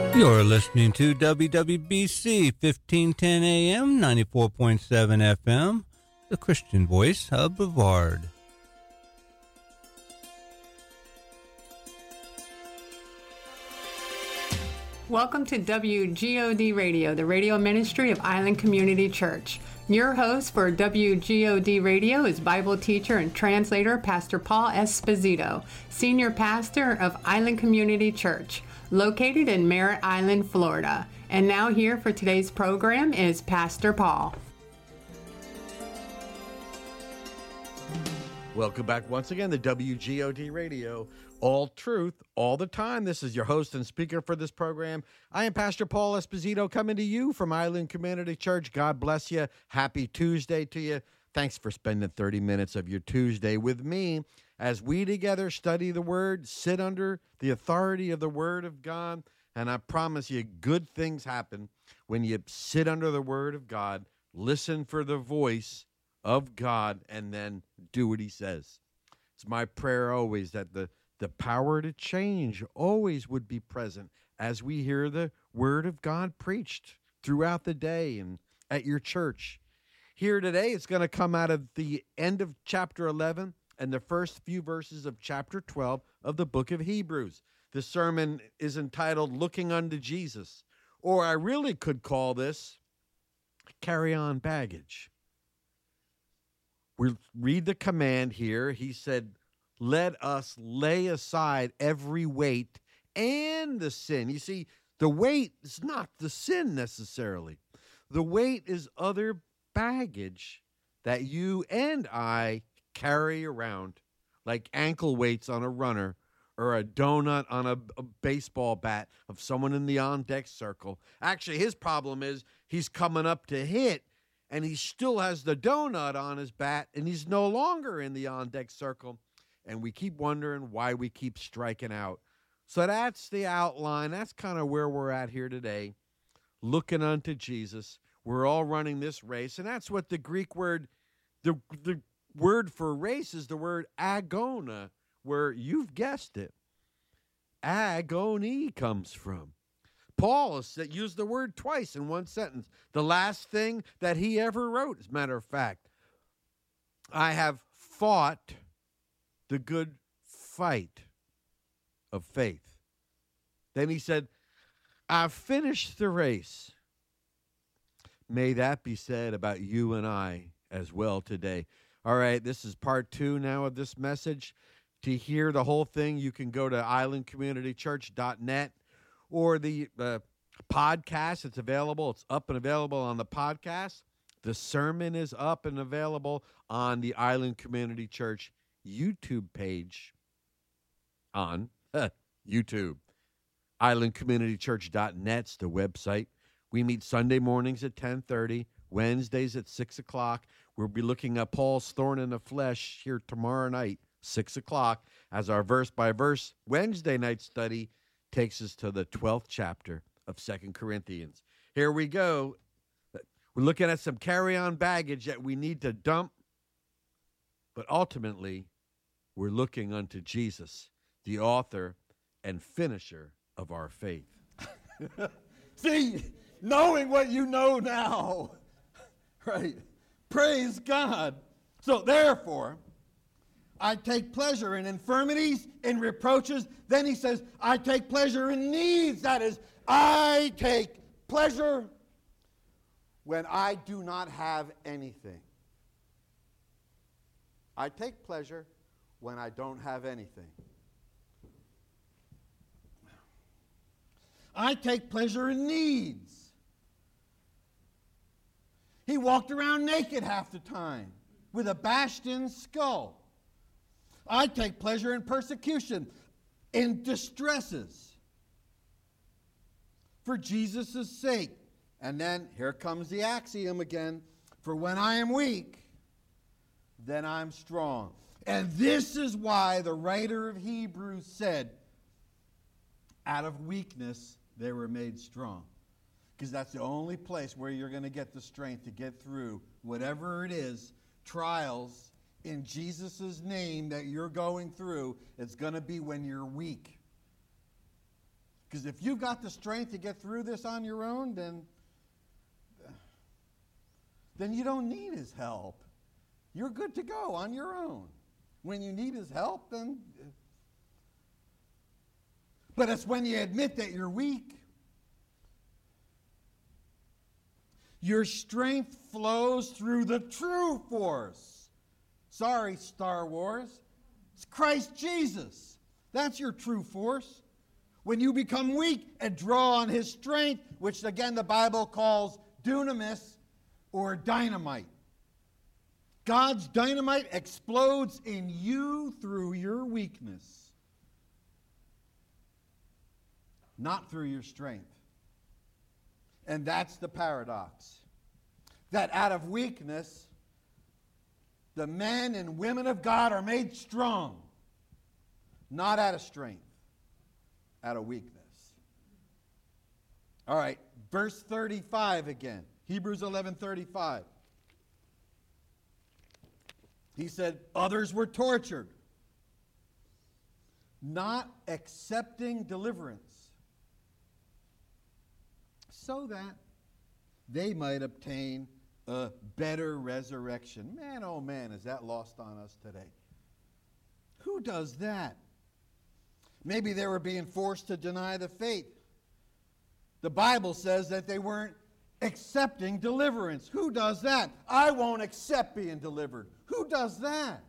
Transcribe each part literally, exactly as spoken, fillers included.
You're listening to W W B C fifteen ten A M, ninety-four point seven F M, the Christian voice of Brevard. Welcome to W G O D Radio, the radio ministry of Island Community Church. Your host for W G O D Radio is Bible teacher and translator Pastor Paul Esposito, senior pastor of Island Community Church, located in Merritt Island, Florida. And now here for today's program is Pastor Paul. Welcome back once again to W G O D Radio, all truth, all the time. This is your host and speaker for this program. I am Pastor Paul Esposito, coming to you from Island Community Church. God bless you. Happy Tuesday to you. Thanks for spending thirty minutes of your Tuesday with me as we together study the Word, sit under the authority of the Word of God, and I promise you good things happen when you sit under the Word of God, listen for the voice of God, and then do what He says. It's my prayer always that the, the power to change always would be present as we hear the Word of God preached throughout the day and at your church. Here today, it's going to come out of the end of chapter eleven and the first few verses of chapter twelve of the book of Hebrews. The sermon is entitled, Looking Unto Jesus, or I really could call this, Carry On Baggage. We read the command here. He said, let us lay aside every weight and the sin. You see, the weight is not the sin necessarily. The weight is other baggage that you and I carry around, like ankle weights on a runner or a donut on a, a baseball bat of someone in the on-deck circle. Actually, his problem is he's coming up to hit, and he still has the donut on his bat, and he's no longer in the on-deck circle. And we keep wondering why we keep striking out. So that's the outline. That's kind of where we're at here today, looking unto Jesus. We're all running this race, and that's what the Greek word, the, the word for race is the word agona, where you've guessed it, agony comes from. Paul has used the word twice in one sentence. The last thing that he ever wrote, as a matter of fact, I have fought the good fight of faith. Then he said, I've finished the race. May that be said about you and I as well today. All right, this is part two now of this message. To hear the whole thing, you can go to island community church dot net. Or the uh, podcast, it's available. It's up and available on the podcast. The sermon is up and available on the Island Community Church YouTube page on uh, YouTube. island community church dot net's the website. We meet Sunday mornings at ten thirty, Wednesdays at six o'clock. We'll be looking at Paul's thorn in the flesh here tomorrow night, six o'clock, as our verse-by-verse Wednesday night study takes us to the twelfth chapter of Second Corinthians. Here we go. We're looking at some carry-on baggage that we need to dump, but ultimately, we're looking unto Jesus, the author and finisher of our faith. See, knowing what you know now, right? Praise God. So therefore, I take pleasure in infirmities, in reproaches. Then he says, I take pleasure in needs. That is, I take pleasure when I do not have anything. I take pleasure when I don't have anything. I take pleasure in needs. He walked around naked half the time with a bashed-in skull. I take pleasure in persecution, in distresses, for Jesus' sake. And then here comes the axiom again. For when I am weak, then I'm strong. And this is why the writer of Hebrews said, out of weakness they were made strong. Because that's the only place where you're going to get the strength to get through whatever it is, trials, in Jesus' name that you're going through. It's going to be when you're weak. Because if you've got the strength to get through this on your own, then, then you don't need his help. You're good to go on your own. When you need his help, then... But it's when you admit that you're weak. Your strength flows through the true force. Sorry, Star Wars. It's Christ Jesus. That's your true force. When you become weak and draw on his strength, which again the Bible calls dunamis or dynamite. God's dynamite explodes in you through your weakness, not through your strength. And that's the paradox. That out of weakness, the men and women of God are made strong, not out of strength. Out of weakness. All right, verse thirty-five again. Hebrews eleven thirty-five. He said, others were tortured, not accepting deliverance, so that they might obtain a better resurrection. Man, oh man, is that lost on us today? Who does that? Maybe they were being forced to deny the faith. The Bible says that they weren't accepting deliverance. Who does that? I won't accept being delivered. Who does that?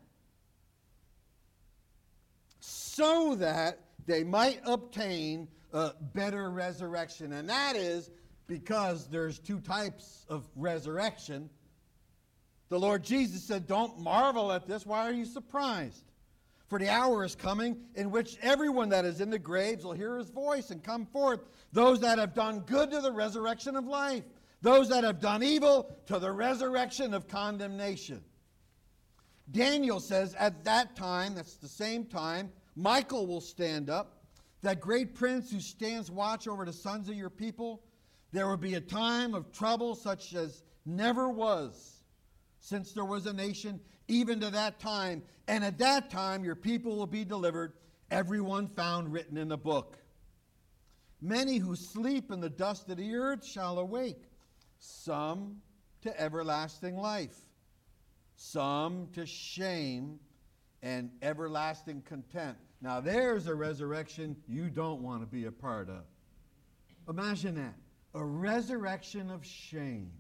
So that they might obtain a better resurrection. And that is because there's two types of resurrection. The Lord Jesus said, don't marvel at this. Why are you surprised? For the hour is coming in which everyone that is in the graves will hear his voice and come forth. Those that have done good to the resurrection of life. Those that have done evil to the resurrection of condemnation. Daniel says at that time, that's the same time, Michael will stand up, that great prince who stands watch over the sons of your people. There will be a time of trouble such as never was since there was a nation, even to that time. And at that time your people will be delivered, everyone found written in the book. Many who sleep in the dust of the earth shall awake, some to everlasting life, some to shame and everlasting contempt. Now there's a resurrection you don't want to be a part of. Imagine that. A resurrection of shame.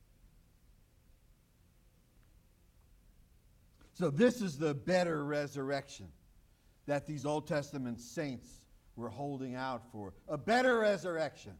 So this is the better resurrection that these Old Testament saints were holding out for. A better resurrection.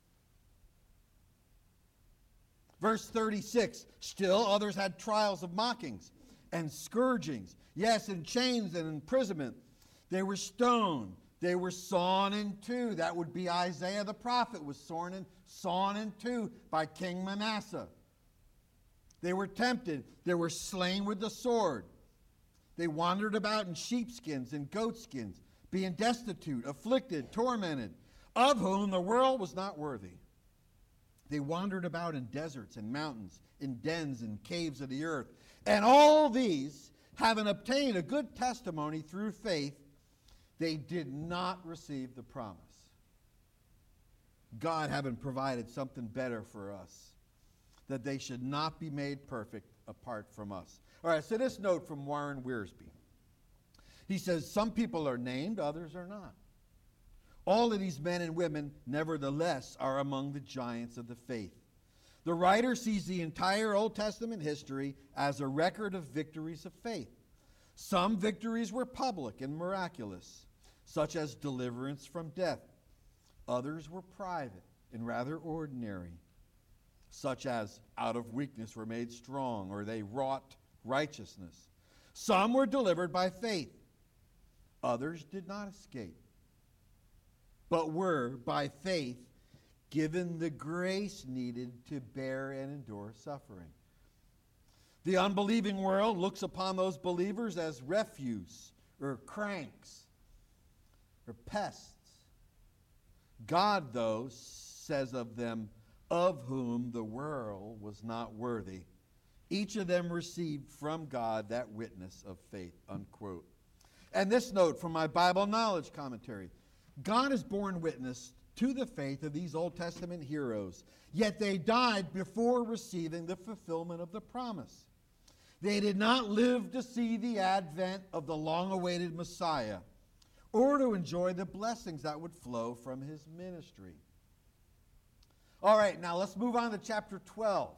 Verse thirty-six, still others had trials of mockings and scourgings. Yes, in chains and imprisonment. They were stoned. They were sawn in two. That would be Isaiah the prophet was sawn in, sawn in two by King Manasseh. They were tempted. They were slain with the sword. They wandered about in sheepskins and goatskins, being destitute, afflicted, tormented, of whom the world was not worthy. They wandered about in deserts and mountains, in dens and caves of the earth. And all these, having obtained a good testimony through faith, they did not receive the promise. God having provided something better for us, that they should not be made perfect apart from us. All right, so this note from Warren Wiersbe. He says, some people are named, others are not. All of these men and women, nevertheless, are among the giants of the faith. The writer sees the entire Old Testament history as a record of victories of faith. Some victories were public and miraculous, such as deliverance from death. Others were private and rather ordinary, such as out of weakness were made strong, or they wrought righteousness. Some were delivered by faith. Others did not escape, but were, by faith, given the grace needed to bear and endure suffering. The unbelieving world looks upon those believers as refuse, or cranks, or pests. God, though, says of them, of whom the world was not worthy. Each of them received from God that witness of faith, unquote. And this note from my Bible Knowledge Commentary. God has borne witness to the faith of these Old Testament heroes, yet they died before receiving the fulfillment of the promise. They did not live to see the advent of the long-awaited Messiah or to enjoy the blessings that would flow from his ministry. All right, now let's move on to chapter twelve.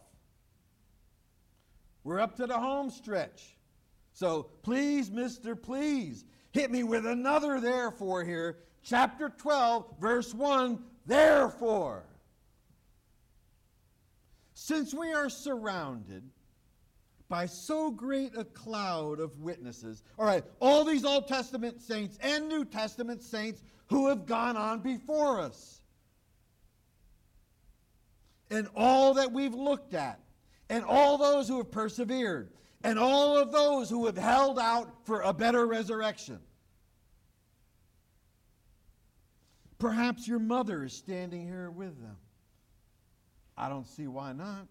We're up to the home stretch. So please, mister, please, hit me with another therefore here. Chapter twelve, verse one, therefore. Since we are surrounded by so great a cloud of witnesses. All right, all these Old Testament saints and New Testament saints who have gone on before us. And all that we've looked at, and all those who have persevered, and all of those who have held out for a better resurrection. Perhaps your mother is standing here with them. I don't see why not.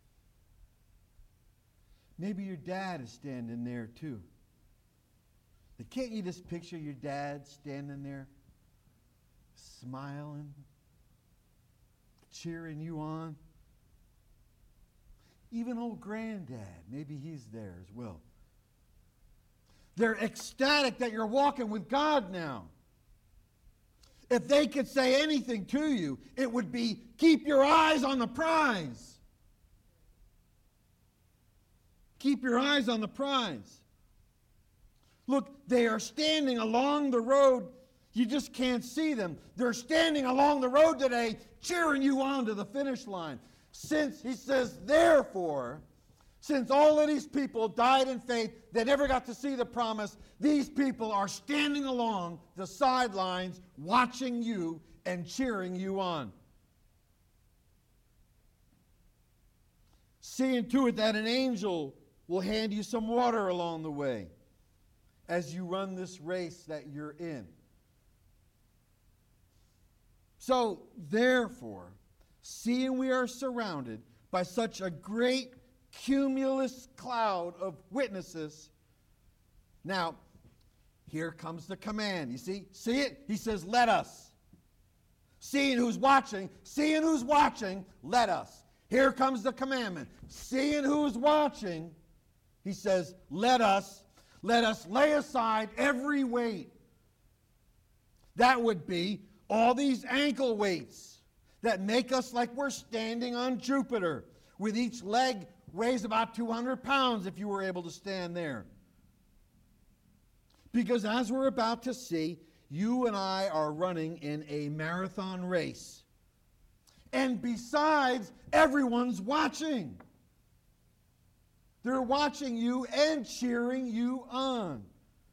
Maybe your dad is standing there too. But can't you just picture your dad standing there, smiling, cheering you on? Even old granddad, maybe he's there as well. They're ecstatic that you're walking with God now. If they could say anything to you, it would be, keep your eyes on the prize. Keep your eyes on the prize. Look, they are standing along the road. You just can't see them. They're standing along the road today, cheering you on to the finish line. Since, he says, therefore, since all of these people died in faith, they never got to see the promise, these people are standing along the sidelines, watching you and cheering you on. Seeing to it that an angel will hand you some water along the way as you run this race that you're in. So, therefore, seeing we are surrounded by such a great cumulus cloud of witnesses, now, here comes the command. You see? See it? He says, let us. Seeing who's watching, seeing who's watching, let us. Here comes the commandment. Seeing who's watching, he says, let us, let us lay aside every weight. That would be all these ankle weights that make us like we're standing on Jupiter, with each leg weighs about two hundred pounds if you were able to stand there. Because as we're about to see, you and I are running in a marathon race. And besides, everyone's watching. They're watching you and cheering you on.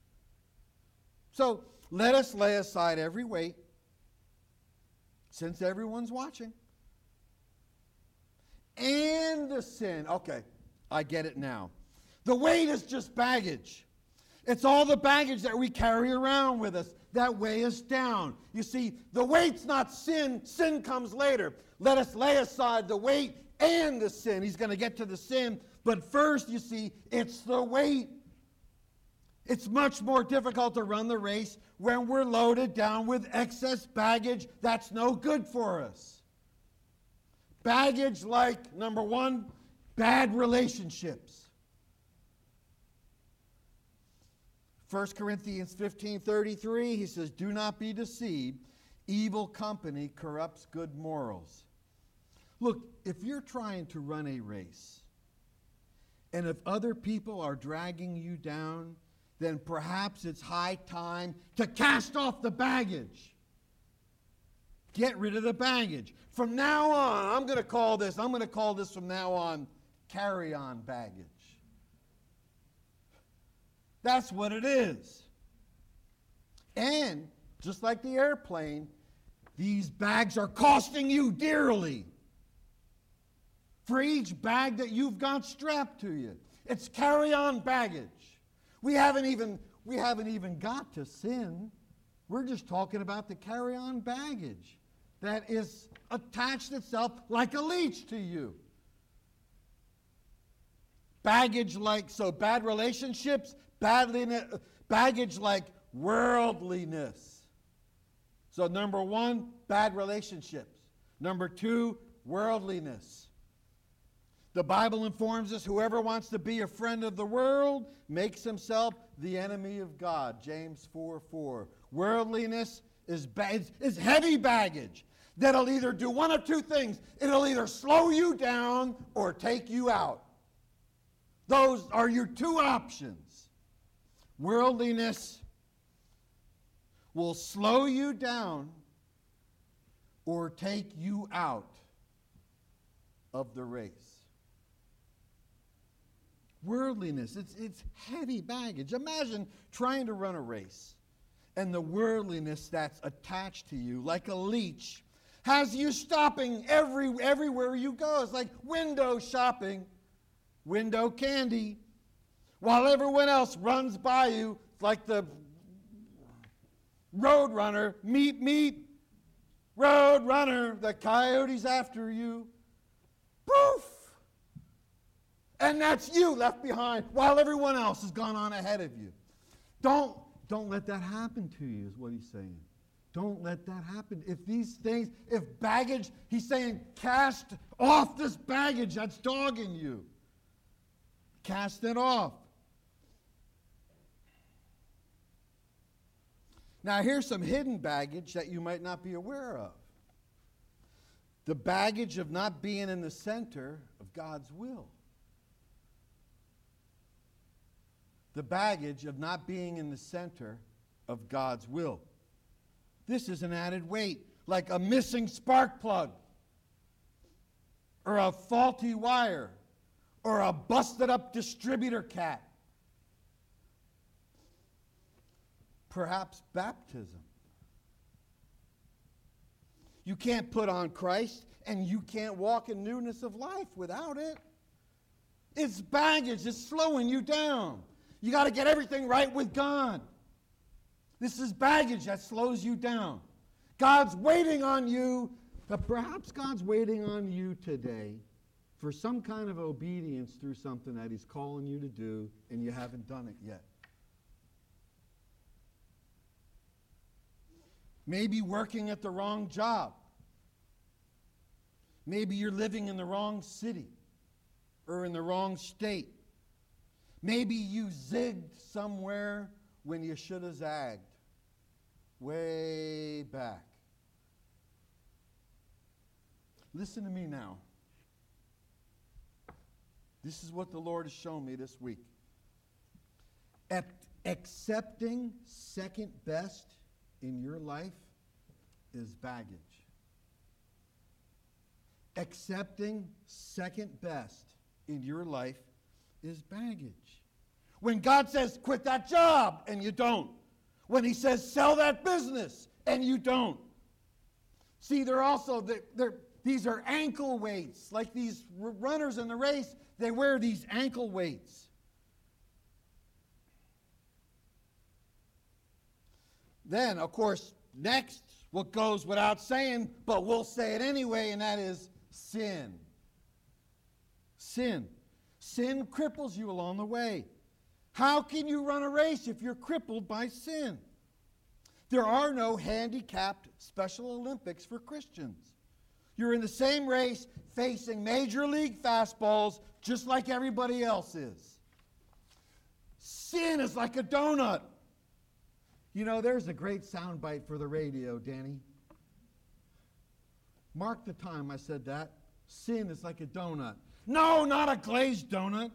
So let us lay aside every weight, since everyone's watching. And the sin. Okay, I get it now. The weight is just baggage. It's all the baggage that we carry around with us that weigh us down. You see, the weight's not sin. Sin comes later. Let us lay aside the weight and the sin. He's going to get to the sin. But first, you see, it's the weight. It's much more difficult to run the race when we're loaded down with excess baggage that's no good for us. Baggage like, number one, bad relationships. First Corinthians fifteen thirty-three, he says, do not be deceived. Evil company corrupts good morals. Look, if you're trying to run a race, and if other people are dragging you down, then perhaps it's high time to cast off the baggage. Get rid of the baggage. From now on, I'm going to call this, I'm going to call this from now on, carry-on baggage. That's what it is. And, just like the airplane, these bags are costing you dearly. For each bag that you've got strapped to you. It's carry-on baggage. We haven't even, we haven't even got to sin. We're just talking about the carry-on baggage that is attached itself like a leech to you. Baggage like, so bad relationships, badliness, baggage like worldliness. So number one, bad relationships. Number two, worldliness. The Bible informs us whoever wants to be a friend of the world makes himself the enemy of God. James four four. Worldliness is, ba- is heavy baggage that'll either do one of two things. It'll either slow you down or take you out. Those are your two options. Worldliness will slow you down or take you out of the race. Worldliness, it's, it's heavy baggage. Imagine trying to run a race and the worldliness that's attached to you like a leech has you stopping every, everywhere you go. It's like window shopping, window candy, while everyone else runs by you like the road runner, meet, meet, road runner, the coyote's after you. Poof! And that's you left behind while everyone else has gone on ahead of you. Don't, don't let that happen to you, is what he's saying. Don't let that happen. If these things, if baggage, he's saying cast off this baggage that's dogging you. Cast it off. Now here's some hidden baggage that you might not be aware of. The baggage of not being in the center of God's will. The baggage of not being in the center of God's will. This is an added weight, like a missing spark plug, or a faulty wire, or a busted up distributor cap. Perhaps baptism. You can't put on Christ, and you can't walk in newness of life without it. It's baggage. It's slowing you down. You got to get everything right with God. This is baggage that slows you down. God's waiting on you, but perhaps God's waiting on you today for some kind of obedience through something that he's calling you to do, and you haven't done it yet. Maybe working at the wrong job. Maybe you're living in the wrong city or in the wrong state. Maybe you zigged somewhere when you should have zagged. Way back. Listen to me now. This is what the Lord has shown me this week. At accepting second best in your life is baggage. Accepting second best in your life is baggage. When God says, quit that job, and you don't. When he says, sell that business, and you don't. See, they're also, they're, they're, these are ankle weights. Like these runners in the race, they wear these ankle weights. Then, of course, next, what goes without saying, but we'll say it anyway, and that is sin. Sin. Sin cripples you along the way. How can you run a race if you're crippled by sin? There are no handicapped Special Olympics for Christians. You're in the same race facing major league fastballs just like everybody else is. Sin is like a donut. You know, there's a great soundbite for the radio, Danny. Mark the time I said that. Sin is like a donut. No, not a glazed donut.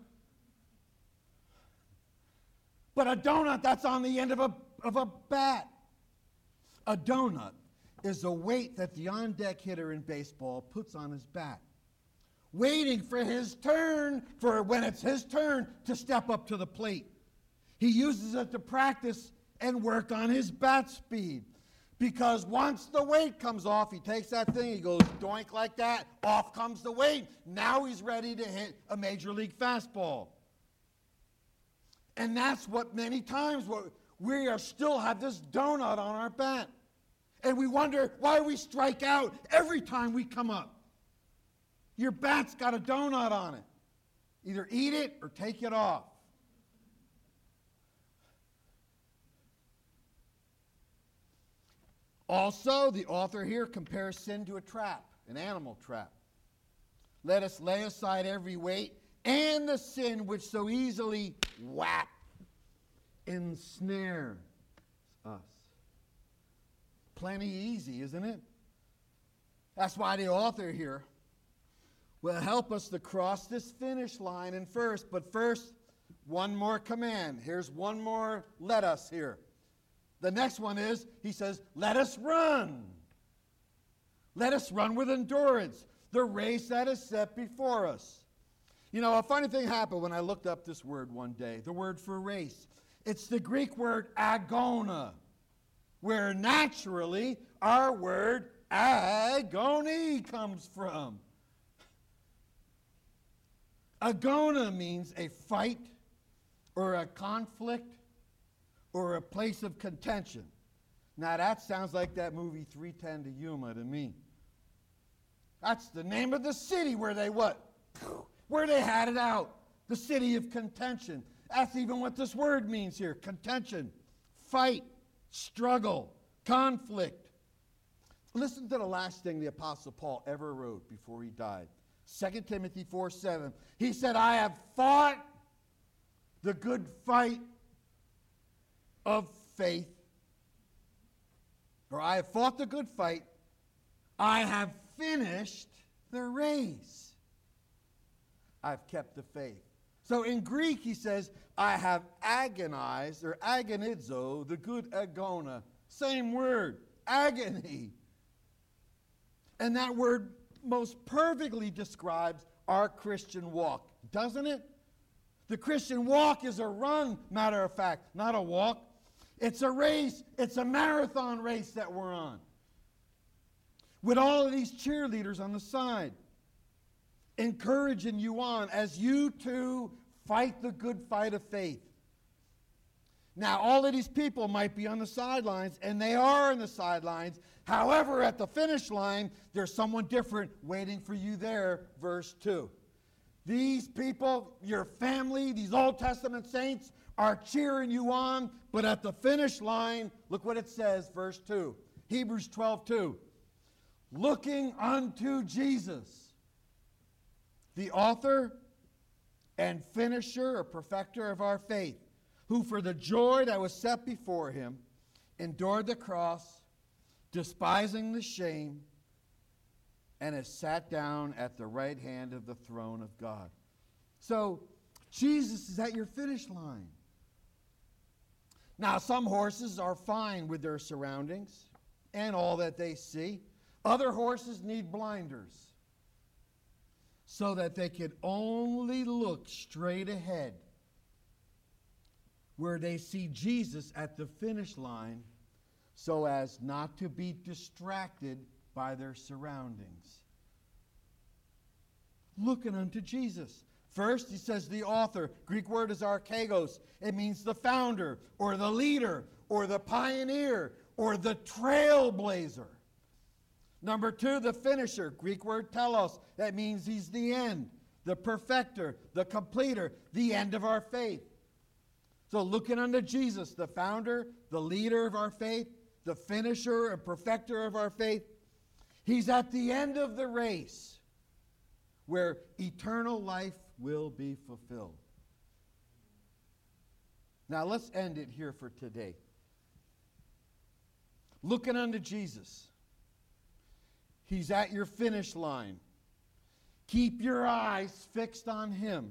But a donut that's on the end of a, of a bat. A donut is a weight that the on-deck hitter in baseball puts on his bat, waiting for his turn, for when it's his turn to step up to the plate. He uses it to practice and work on his bat speed. Because once the weight comes off, he takes that thing, he goes doink like that, off comes the weight. Now he's ready to hit a major league fastball. And that's what many times we are still have this donut on our bat. And we wonder why we strike out every time we come up. Your bat's got a donut on it. Either eat it or take it off. Also, the author here compares sin to a trap, an animal trap. Let us lay aside every weight and the sin which so easily whap ensnares us. Plenty easy, isn't it? That's why the author here will help us to cross this finish line. And first, but first, one more command. Here's one more let us here. The next one is, he says, let us run. Let us run with endurance the race that is set before us. You know, a funny thing happened when I looked up this word one day, the word for race. It's the Greek word agona, where naturally our word agony comes from. Agona means a fight or a conflict or a place of contention. Now that sounds like that movie three ten to Yuma to me. That's the name of the city where they what? Where they had it out. The city of contention. That's even what this word means here. Contention, fight, struggle, conflict. Listen to the last thing the Apostle Paul ever wrote before he died. Second Timothy four seven. He said, I have fought the good fight of faith. Or I have fought the good fight. I have finished the race. I've kept the faith. So in Greek, he says, I have agonized, or agonizo, the good agona. Same word, agony. And that word most perfectly describes our Christian walk, doesn't it? The Christian walk is a run, matter of fact, not a walk. It's a race. It's a marathon race that we're on. With all of these cheerleaders on the side, encouraging you on as you too fight the good fight of faith. Now, all of these people might be on the sidelines, and they are on the sidelines. However, at the finish line, there's someone different waiting for you there, verse two. These people, your family, these Old Testament saints, are cheering you on, but at the finish line, look what it says, verse two. Hebrews twelve two. Looking unto Jesus, the author and finisher or perfecter of our faith, who for the joy that was set before him endured the cross, despising the shame, and has sat down at the right hand of the throne of God. So Jesus is at your finish line. Now, some horses are fine with their surroundings and all that they see. Other horses need blinders so that they can only look straight ahead, where they see Jesus at the finish line, so as not to be distracted by their surroundings. Looking unto Jesus. First, he says the author. Greek word is archegos. It means the founder, or the leader, or the pioneer, or the trailblazer. Number two, the finisher. Greek word telos. That means he's the end, the perfecter, the completer, the end of our faith. So looking unto Jesus, the founder, the leader of our faith, the finisher and perfecter of our faith, he's at the end of the race where eternal life will be fulfilled. Now let's end it here for today. Looking unto Jesus. He's at your finish line. Keep your eyes fixed on him.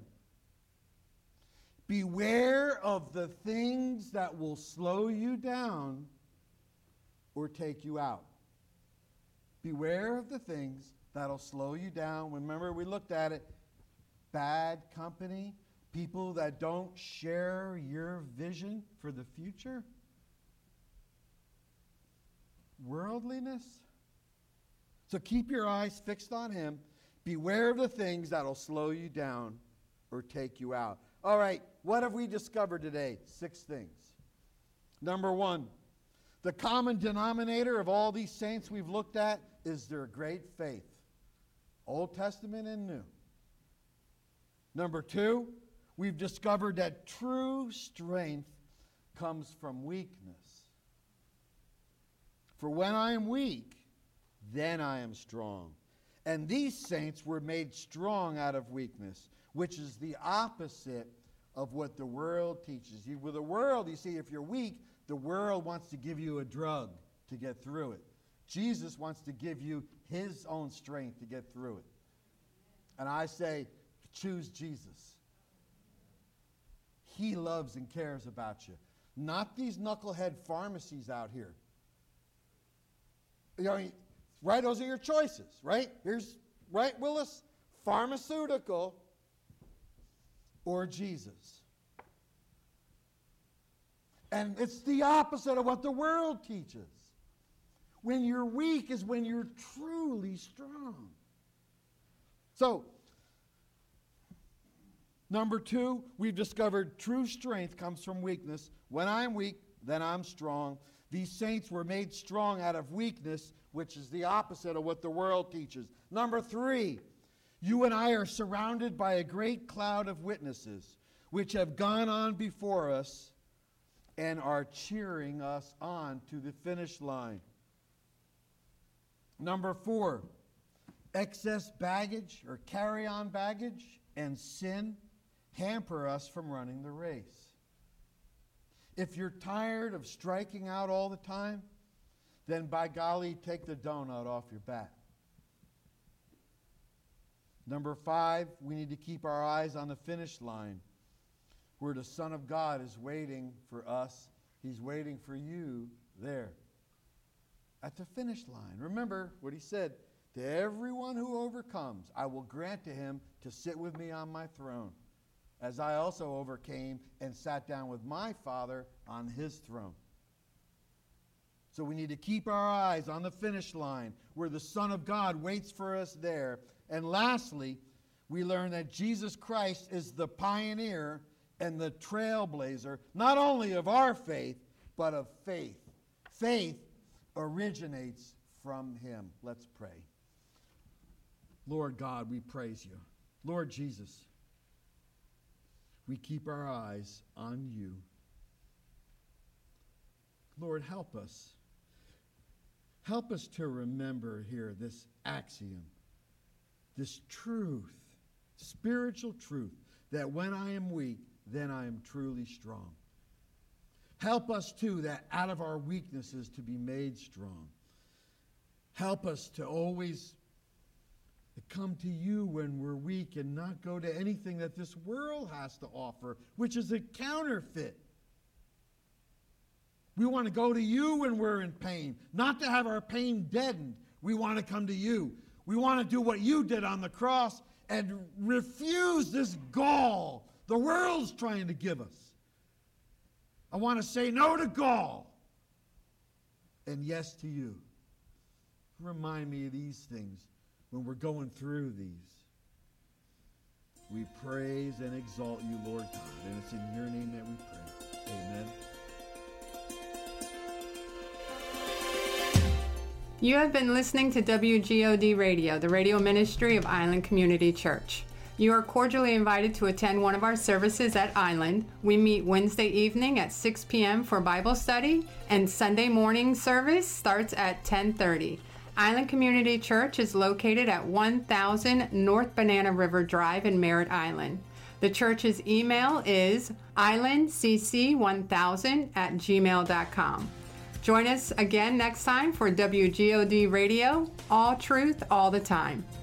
Beware of the things that will slow you down or take you out. Beware of the things that'll slow you down. Remember, we looked at it. Bad company, people that don't share your vision for the future. Worldliness. So keep your eyes fixed on him. Beware of the things that'll slow you down or take you out. All right, what have we discovered today? Six things. Number one, the common denominator of all these saints we've looked at is their great faith, Old Testament and New. Number two, we've discovered that true strength comes from weakness. For when I am weak, then I am strong. And these saints were made strong out of weakness, which is the opposite of what the world teaches you. With the world, you see, if you're weak, the world wants to give you a drug to get through it. Jesus wants to give you his own strength to get through it. And I say, choose Jesus. He loves and cares about you. Not these knucklehead pharmacies out here. You know, right? Those are your choices, right? Here's, right, Willis? Pharmaceutical or Jesus. And it's the opposite of what the world teaches. When you're weak is when you're truly strong. So, number two, we've discovered true strength comes from weakness. When I'm weak, then I'm strong. These saints were made strong out of weakness, which is the opposite of what the world teaches. Number three, you and I are surrounded by a great cloud of witnesses, which have gone on before us and are cheering us on to the finish line. Number four, excess baggage or carry-on baggage and sin hamper us from running the race. If you're tired of striking out all the time, then by golly, take the donut off your back. Number five, we need to keep our eyes on the finish line, where the Son of God is waiting for us. He's waiting for you there at the finish line. Remember what he said, to everyone who overcomes, I will grant to him to sit with me on my throne, as I also overcame and sat down with my Father on his throne. So we need to keep our eyes on the finish line, where the Son of God waits for us there. And lastly, we learn that Jesus Christ is the pioneer and the trailblazer, not only of our faith, but of faith. Faith originates from him. Let's pray. Lord God, we praise you. Lord Jesus, we keep our eyes on you. Lord, help us. Help us to remember here this axiom, this truth, spiritual truth, that when I am weak, then I am truly strong. Help us, too, that out of our weaknesses to be made strong. Help us to always come to you when we're weak and not go to anything that this world has to offer, which is a counterfeit. We want to go to you when we're in pain, not to have our pain deadened. We want to come to you. We want to do what you did on the cross and refuse this gall the world's trying to give us. I want to say no to gall and yes to you. Remind me of these things when we're going through these. We praise and exalt you, Lord God, and it's in your name that we pray. Amen. You have been listening to W G O D Radio, the radio ministry of Island Community Church. You are cordially invited to attend one of our services at Island. We meet Wednesday evening at six p.m. for Bible study, and Sunday morning service starts at ten thirty. Island Community Church is located at one thousand North Banana River Drive in Merritt Island. The church's email is island c c one thousand at gmail dot com. Join us again next time for W G O D Radio, all truth, all the time.